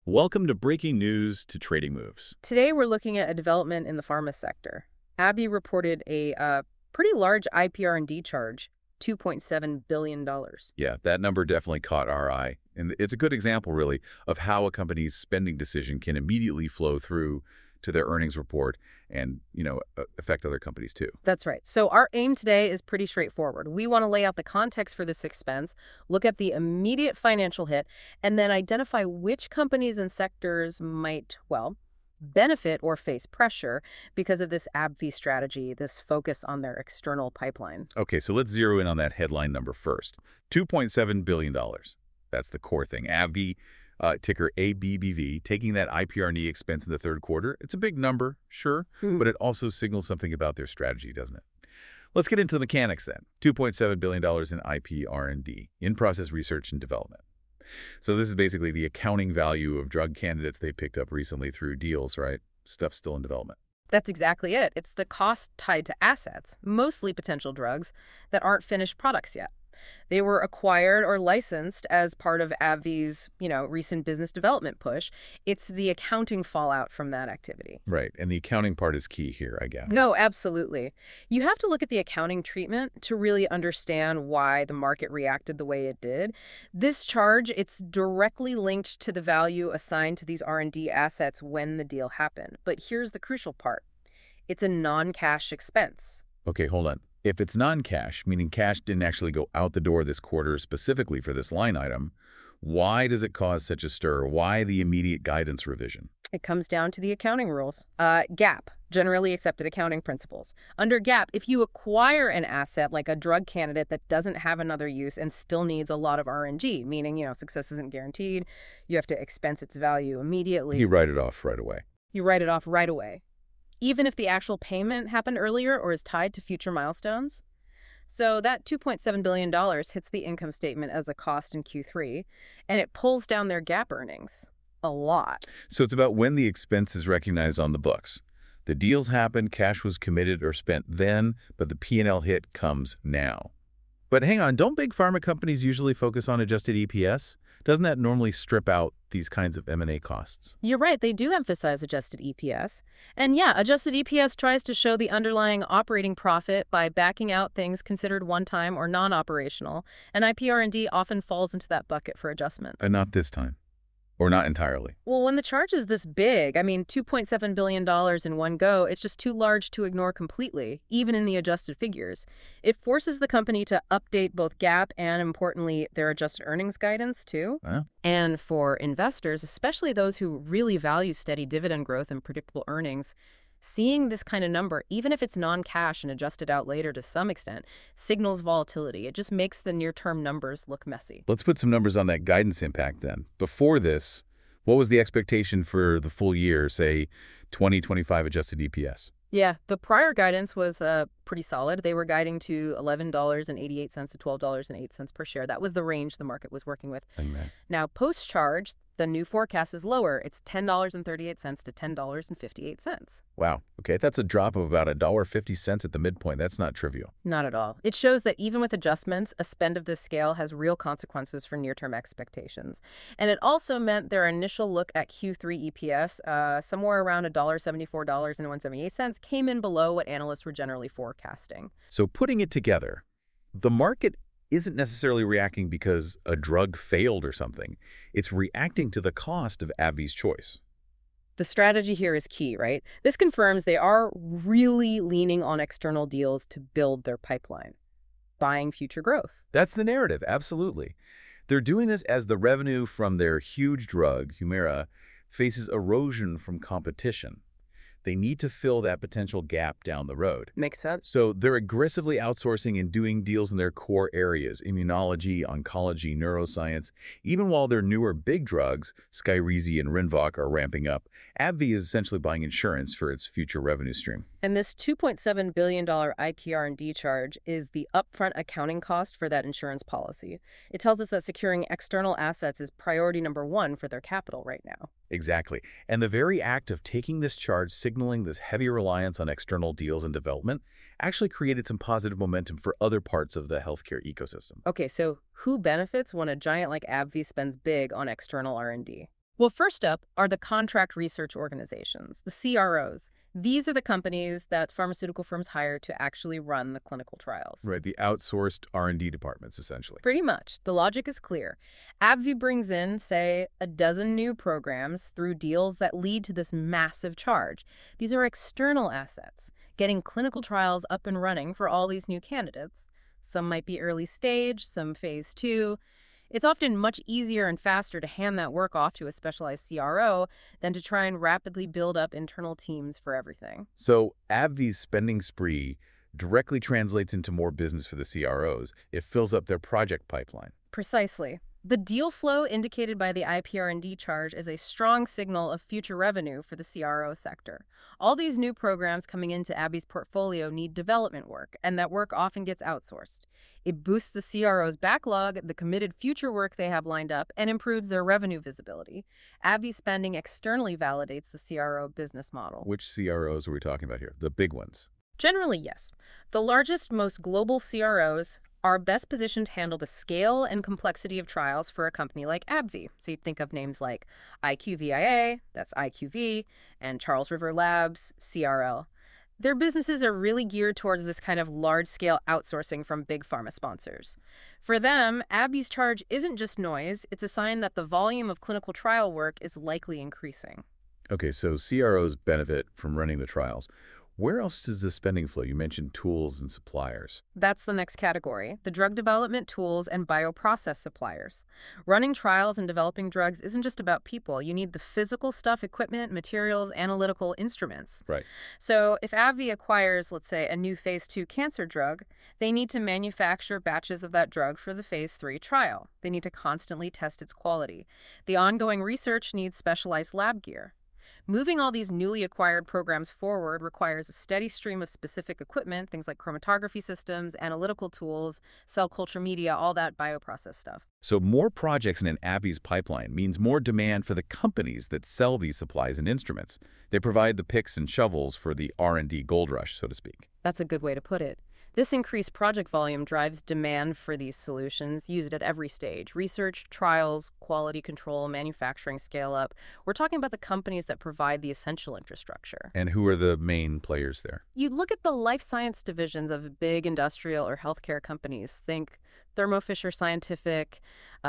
Welcome to Breaking News to Trading Moves. Today, we're looking at a development in the pharma sector. AbbVie reported a pretty large IPR&D charge, $2.7 billion. Yeah, that number definitely caught our eye. And it's a good example, really, of how a company's spending decision can immediately flow through to their earnings report and, affect other companies too. That's right. So our aim today is pretty straightforward. We want to lay out the context for this expense, look at the immediate financial hit, and then identify which companies and sectors might, well, benefit or face pressure because of this AbbVie strategy, this focus on their external pipeline. Okay, so let's zero in on that headline number first. $2.7 billion. That's the core thing. AbbVie, ticker ABBV, taking that IPR&D expense in the third quarter. It's a big number, sure, but it also signals something about their strategy, doesn't it? Let's get into the mechanics then. $2.7 billion in IPR&D, in-process research and development. So this is basically the accounting value of drug candidates they picked up recently through deals, right? Stuff still in development. That's exactly it. It's the cost tied to assets, mostly potential drugs, that aren't finished products yet. They were acquired or licensed as part of AbbVie's, recent business development push. It's the accounting fallout from that activity. Right, and the accounting part is key here, I guess. No, absolutely. You have to look at the accounting treatment to really understand why the market reacted the way it did. This charge, it's directly linked to the value assigned to these R&D assets when the deal happened. But here's the crucial part. It's a non-cash expense. Okay, hold on. If it's non-cash, meaning cash didn't actually go out the door this quarter specifically for this line item, why does it cause such a stir? Why the immediate guidance revision? It comes down to the accounting rules. GAAP, generally accepted accounting principles. Under GAAP, if you acquire an asset like a drug candidate that doesn't have another use and still needs a lot of R&D, meaning, success isn't guaranteed, you have to expense its value immediately. You write it off right away. You write it off right away, even if the actual payment happened earlier or is tied to future milestones. So that $2.7 billion hits the income statement as a cost in Q3, and it pulls down their GAAP earnings a lot. So it's about when the expense is recognized on the books. The deals happened, cash was committed or spent then, but the P&L hit comes now. But hang on, don't big pharma companies usually focus on adjusted EPS? Doesn't that normally strip out these kinds of M&A costs? You're right, they do emphasize adjusted EPS. And yeah, adjusted EPS tries to show the underlying operating profit by backing out things considered one-time or non-operational, and IPR&D often falls into that bucket for adjustment. And not this time. Or not entirely. Well, when the charge is this big, $2.7 billion in one go, it's just too large to ignore completely, even in the adjusted figures. It forces the company to update both GAAP and, importantly, their adjusted earnings guidance, too. And for investors, especially those who really value steady dividend growth and predictable earnings, seeing this kind of number, even if it's non-cash and adjusted out later to some extent, signals volatility. It just makes the near-term numbers look messy. Let's put some numbers on that guidance impact then. Before this, what was the expectation for the full year, say 2025 adjusted EPS? Yeah, the prior guidance was pretty solid. They were guiding to $11.88 to $12.08 per share. That was the range the market was working with. Amen. Now, post-charge, the new forecast is lower. It's $10.38 to $10.58. Wow. Okay, that's a drop of about $1.50 at the midpoint. That's not trivial. Not at all. It shows that even with adjustments, a spend of this scale has real consequences for near-term expectations. And it also meant their initial look at Q3 EPS, somewhere around $1.74 came in below what analysts were generally forecasting. So putting it together, the market isn't necessarily reacting because a drug failed or something. It's reacting to the cost of AbbVie's choice. The strategy here is key, right? This confirms they are really leaning on external deals to build their pipeline, buying future growth. That's the narrative, absolutely. They're doing this as the revenue from their huge drug, Humira, faces erosion from competition. They need to fill that potential gap down the road. Makes sense. So they're aggressively outsourcing and doing deals in their core areas, immunology, oncology, neuroscience. Even while their newer big drugs, Skyrizi and Rinvoq, are ramping up, AbbVie is essentially buying insurance for its future revenue stream. And this $2.7 billion IPR&D charge is the upfront accounting cost for that insurance policy. It tells us that securing external assets is priority number one for their capital right now. Exactly. And the very act of taking this charge, signaling this heavy reliance on external deals and development, actually created some positive momentum for other parts of the healthcare ecosystem. Okay, so who benefits when a giant like AbbVie spends big on external R&D? Well, first up are the contract research organizations, the CROs. These are the companies that pharmaceutical firms hire to actually run the clinical trials. Right, the outsourced R&D departments, essentially. Pretty much. The logic is clear. AbbVie brings in, say, a dozen new programs through deals that lead to this massive charge. These are external assets, getting clinical trials up and running for all these new candidates. Some might be early stage, some phase 2. It's often much easier and faster to hand that work off to a specialized CRO than to try and rapidly build up internal teams for everything. So AbbVie's spending spree directly translates into more business for the CROs. It fills up their project pipeline. Precisely. The deal flow indicated by the IPR&D charge is a strong signal of future revenue for the CRO sector. All these new programs coming into AbbVie's portfolio need development work, and that work often gets outsourced. It boosts the CRO's backlog, the committed future work they have lined up, and improves their revenue visibility. AbbVie spending externally validates the CRO business model. Which CROs are we talking about here? The big ones. Generally, yes. The largest, most global CROs are best positioned to handle the scale and complexity of trials for a company like AbbVie. So you think of names like IQVIA, that's IQV, and Charles River Labs, CRL. Their businesses are really geared towards this kind of large-scale outsourcing from big pharma sponsors. For them, AbbVie's charge isn't just noise, it's a sign that the volume of clinical trial work is likely increasing. Okay, so CROs benefit from running the trials. Where else does the spending flow? You mentioned tools and suppliers. That's the next category, the drug development tools and bioprocess suppliers. Running trials and developing drugs isn't just about people. You need the physical stuff, equipment, materials, analytical instruments. Right. So if AbbVie acquires, let's say, a new phase 2 cancer drug, they need to manufacture batches of that drug for the phase 3 trial. They need to constantly test its quality. The ongoing research needs specialized lab gear. Moving all these newly acquired programs forward requires a steady stream of specific equipment, things like chromatography systems, analytical tools, cell culture media, all that bioprocess stuff. So more projects in an AbbVie's pipeline means more demand for the companies that sell these supplies and instruments. They provide the picks and shovels for the R&D gold rush, so to speak. That's a good way to put it. This increased project volume drives demand for these solutions, used at every stage: research, trials, quality control, manufacturing, scale-up. We're talking about the companies that provide the essential infrastructure. And who are the main players there? You look at the life science divisions of big industrial or healthcare companies. Think Thermo Fisher Scientific,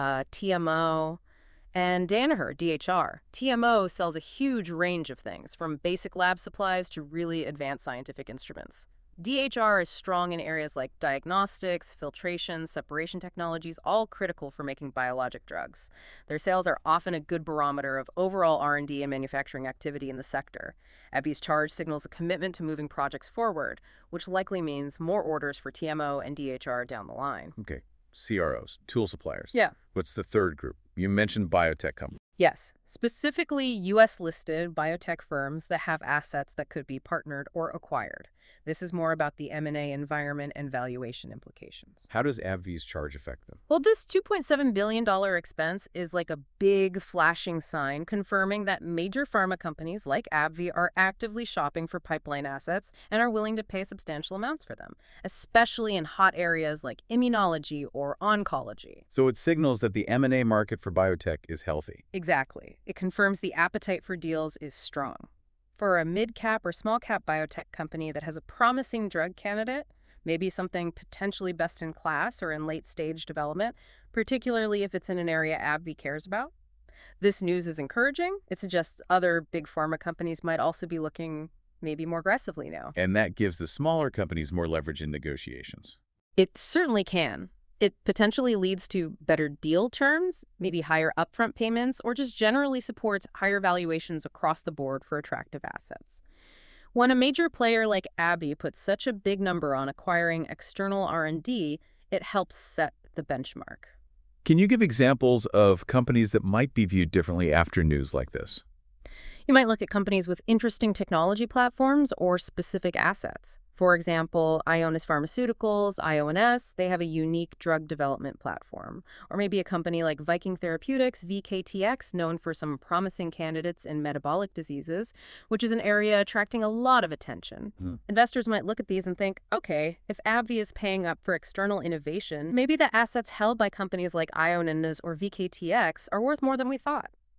TMO, and Danaher, DHR. TMO sells a huge range of things, from basic lab supplies to really advanced scientific instruments. DHR is strong in areas like diagnostics, filtration, separation technologies, all critical for making biologic drugs. Their sales are often a good barometer of overall R&D and manufacturing activity in the sector. AbbVie's charge signals a commitment to moving projects forward, which likely means more orders for TMO and DHR down the line. Okay, CROs, tool suppliers. Yeah. What's the third group? You mentioned biotech companies. Yes, specifically U.S.-listed biotech firms that have assets that could be partnered or acquired. This is more about the M&A environment and valuation implications. How does AbbVie's charge affect them? Well, this $2.7 billion expense is like a big flashing sign confirming that major pharma companies like AbbVie are actively shopping for pipeline assets and are willing to pay substantial amounts for them, especially in hot areas like immunology or oncology. So it signals that the M&A market for biotech is healthy. Exactly. It confirms the appetite for deals is strong. For a mid-cap or small-cap biotech company that has a promising drug candidate, maybe something potentially best in class or in late-stage development, particularly if it's in an area AbbVie cares about, this news is encouraging. It suggests other big pharma companies might also be looking maybe more aggressively now. And that gives the smaller companies more leverage in negotiations. It certainly can. It potentially leads to better deal terms, maybe higher upfront payments, or just generally supports higher valuations across the board for attractive assets. When a major player like AbbVie puts such a big number on acquiring external R&D, it helps set the benchmark. Can you give examples of companies that might be viewed differently after news like this? You might look at companies with interesting technology platforms or specific assets. For example, Ionis Pharmaceuticals, Ionis, they have a unique drug development platform. Or maybe a company like Viking Therapeutics, VKTX, known for some promising candidates in metabolic diseases, which is an area attracting a lot of attention. Investors might look at these and think, okay, if AbbVie is paying up for external innovation, maybe the assets held by companies like Ionis or VKTX are worth more than we thought.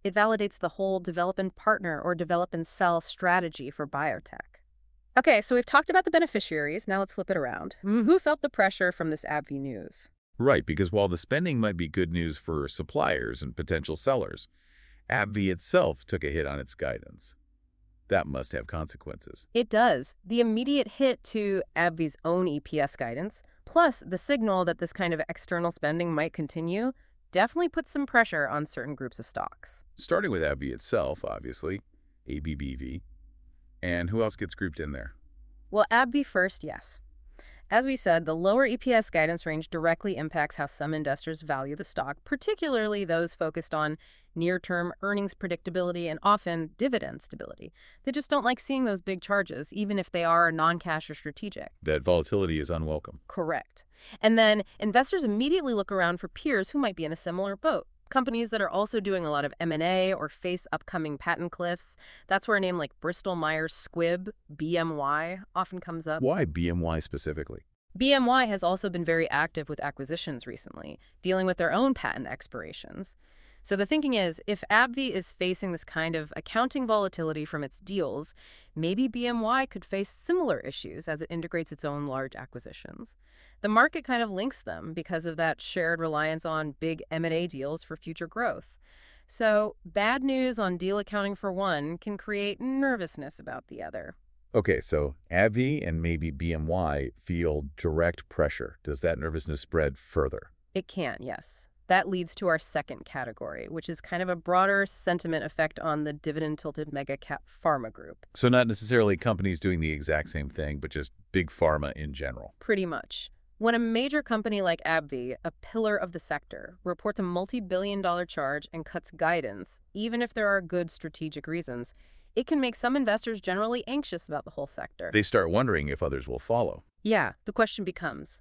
It validates the whole develop and partner or develop and sell strategy for biotech. Okay, so we've talked about the beneficiaries. Now let's flip it around. Who felt the pressure from this AbbVie news? Right, because while the spending might be good news for suppliers and potential sellers, AbbVie itself took a hit on its guidance. That must have consequences. It does. The immediate hit to AbbVie's own EPS guidance, plus the signal that this kind of external spending might continue, definitely puts some pressure on certain groups of stocks. Starting with AbbVie itself, obviously, ABBV. And who else gets grouped in there? Well, AbbVie first, yes. As we said, the lower EPS guidance range directly impacts how some investors value the stock, particularly those focused on near-term earnings predictability and often dividend stability. They just don't like seeing those big charges, even if they are non-cash or strategic. That volatility is unwelcome. Correct. And then investors immediately look around for peers who might be in a similar boat. Companies that are also doing a lot of M&A or face upcoming patent cliffs. That's where a name like Bristol-Myers Squibb, BMY, often comes up. Why BMY specifically? BMY has also been very active with acquisitions recently, dealing with their own patent expirations. So the thinking is, if AbbVie is facing this kind of accounting volatility from its deals, maybe BMY could face similar issues as it integrates its own large acquisitions. The market kind of links them because of that shared reliance on big M&A deals for future growth. So bad news on deal accounting for one can create nervousness about the other. Okay, so AbbVie and maybe BMY feel direct pressure. Does that nervousness spread further? It can, yes. That leads to our second category, which is kind of a broader sentiment effect on the dividend-tilted mega-cap pharma group. So not necessarily companies doing the exact same thing, but just big pharma in general. Pretty much. When a major company like AbbVie, a pillar of the sector, reports a multi-billion-dollar charge and cuts guidance, even if there are good strategic reasons, it can make some investors generally anxious about the whole sector. They start wondering if others will follow. Yeah, the question becomes,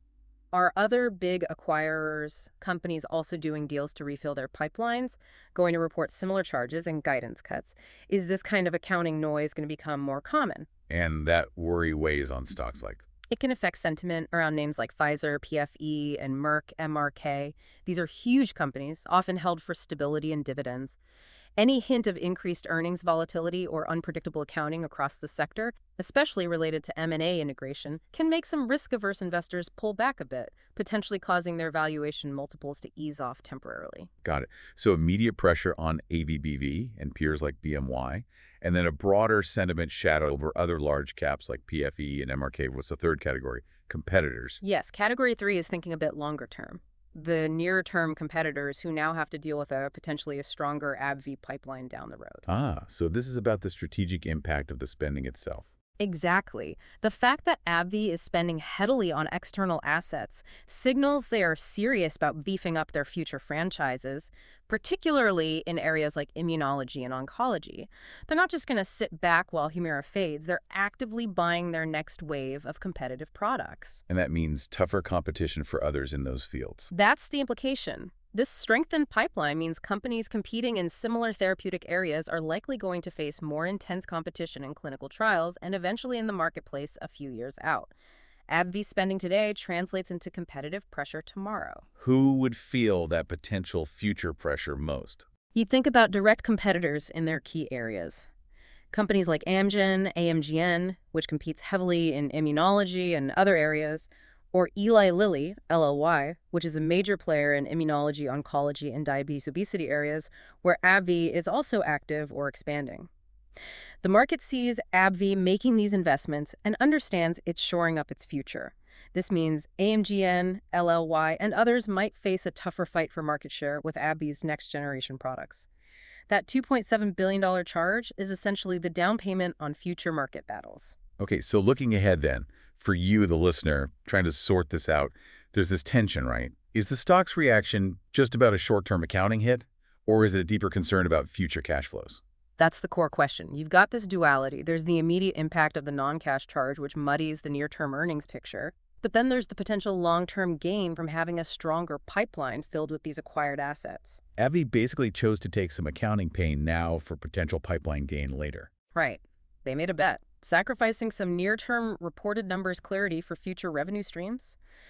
are other big acquirers, companies also doing deals to refill their pipelines, going to report similar charges and guidance cuts? Is this kind of accounting noise going to become more common? And that worry weighs on stocks like. It can affect sentiment around names like Pfizer, PFE, and Merck, MRK. These are huge companies, often held for stability and dividends. Any hint of increased earnings volatility or unpredictable accounting across the sector, especially related to M&A integration, can make some risk-averse investors pull back a bit, potentially causing their valuation multiples to ease off temporarily. Got it. So immediate pressure on ABBV and peers like BMY, and then a broader sentiment shadow over other large caps like PFE and MRK. What's the third category? Competitors. Yes, Category 3 is thinking a bit longer term. The near-term competitors who now have to deal with potentially a stronger AbbVie pipeline down the road. Ah, so this is about the strategic impact of the spending itself. Exactly. The fact that AbbVie is spending heavily on external assets signals they are serious about beefing up their future franchises, particularly in areas like immunology and oncology. They're not just going to sit back while Humira fades. They're actively buying their next wave of competitive products. And that means tougher competition for others in those fields. That's the implication. This strengthened pipeline means companies competing in similar therapeutic areas are likely going to face more intense competition in clinical trials and eventually in the marketplace a few years out. AbbVie spending today translates into competitive pressure tomorrow. Who would feel that potential future pressure most? You'd think about direct competitors in their key areas. Companies like Amgen, AMGN, which competes heavily in immunology and other areas, or Eli Lilly, LLY, which is a major player in immunology, oncology, and diabetes obesity areas, where AbbVie is also active or expanding. The market sees AbbVie making these investments and understands it's shoring up its future. This means AMGN, LLY, and others might face a tougher fight for market share with AbbVie's next-generation products. That $2.7 billion charge is essentially the down payment on future market battles. Okay, so looking ahead then, for you, the listener, trying to sort this out, there's this tension, right? Is the stock's reaction just about a short-term accounting hit, or is it a deeper concern about future cash flows? That's the core question. You've got this duality. There's the immediate impact of the non-cash charge, which muddies the near-term earnings picture. But then there's the potential long-term gain from having a stronger pipeline filled with these acquired assets. AbbVie basically chose to take some accounting pain now for potential pipeline gain later. Right. They made a bet, sacrificing some near-term reported numbers clarity for future revenue streams.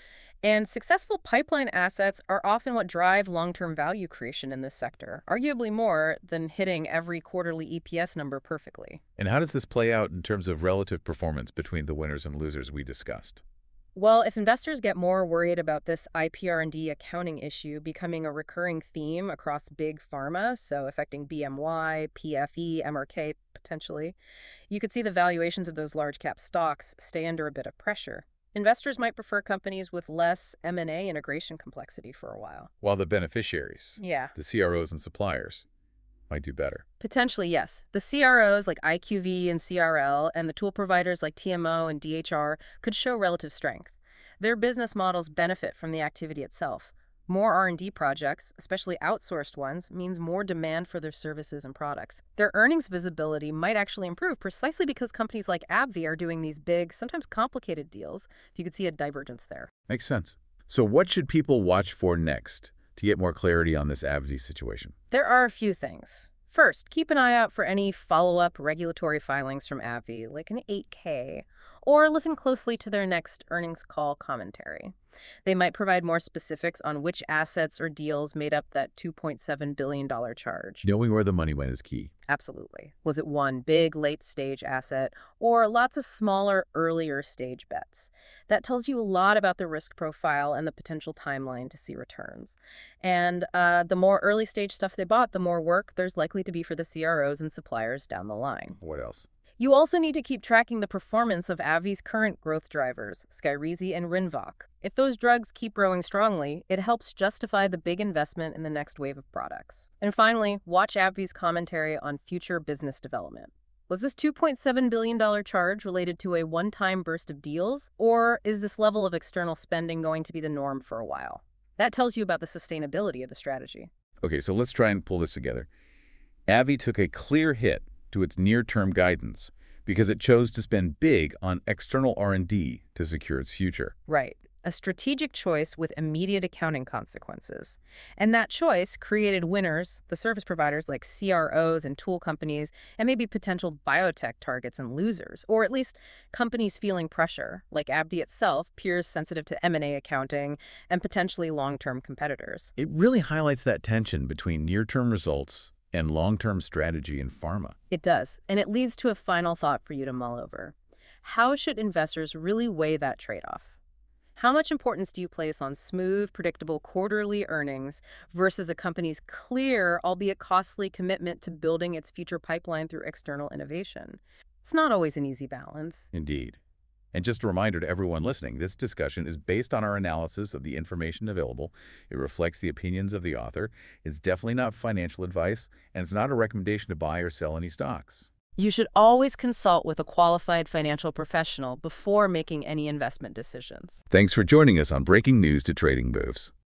And successful pipeline assets are often what drive long-term value creation in this sector, arguably more than hitting every quarterly EPS number perfectly. And how does this play out in terms of relative performance between the winners and losers we discussed? Well, if investors get more worried about this IPR&D accounting issue becoming a recurring theme across big pharma, so affecting BMY, PFE, MRK potentially, you could see the valuations of those large cap stocks stay under a bit of pressure. Investors might prefer companies with less M&A integration complexity for a while. While the beneficiaries, Yeah. the CROs and suppliers, might do better. Potentially, yes. The CROs like IQV and CRL and the tool providers like TMO and DHR could show relative strength. Their business models benefit from the activity itself. More R&D projects, especially outsourced ones, means more demand for their services and products. Their earnings visibility might actually improve precisely because companies like AbbVie are doing these big, sometimes complicated deals. So you could see a divergence there. Makes sense. So what should people watch for next to get more clarity on this AbbVie situation? There are a few things. First, keep an eye out for any follow-up regulatory filings from AbbVie, like an 8K, or listen closely to their next earnings call commentary. They might provide more specifics on which assets or deals made up that $2.7 billion charge. Knowing where the money went is key. Absolutely. Was it one big late-stage asset or lots of smaller, earlier-stage bets? That tells you a lot about the risk profile and the potential timeline to see returns. And the more early-stage stuff they bought, the more work there's likely to be for the CROs and suppliers down the line. What else? You also need to keep tracking the performance of AbbVie's current growth drivers, Skyrizi and Rinvoq. If those drugs keep growing strongly, it helps justify the big investment in the next wave of products. And finally, watch AbbVie's commentary on future business development. Was this $2.7 billion charge related to a one-time burst of deals, or is this level of external spending going to be the norm for a while? That tells you about the sustainability of the strategy. Okay, so let's try and pull this together. AbbVie took a clear hit to its near-term guidance because it chose to spend big on external R&D to secure its future. Right. A strategic choice with immediate accounting consequences. And that choice created winners, the service providers like CROs and tool companies, and maybe potential biotech targets and losers, or at least companies feeling pressure, like AbbVie itself, peers sensitive to M&A accounting, and potentially long-term competitors. It really highlights that tension between near-term results and long-term strategy in pharma. It does, and it leads to a final thought for you to mull over. How should investors really weigh that trade-off? How much importance do you place on smooth, predictable quarterly earnings versus a company's clear, albeit costly, commitment to building its future pipeline through external innovation? It's not always an easy balance. Indeed. And just a reminder to everyone listening, this discussion is based on our analysis of the information available. It reflects the opinions of the author. It's definitely not financial advice, and it's not a recommendation to buy or sell any stocks. You should always consult with a qualified financial professional before making any investment decisions. Thanks for joining us on Breaking News to Trading Moves.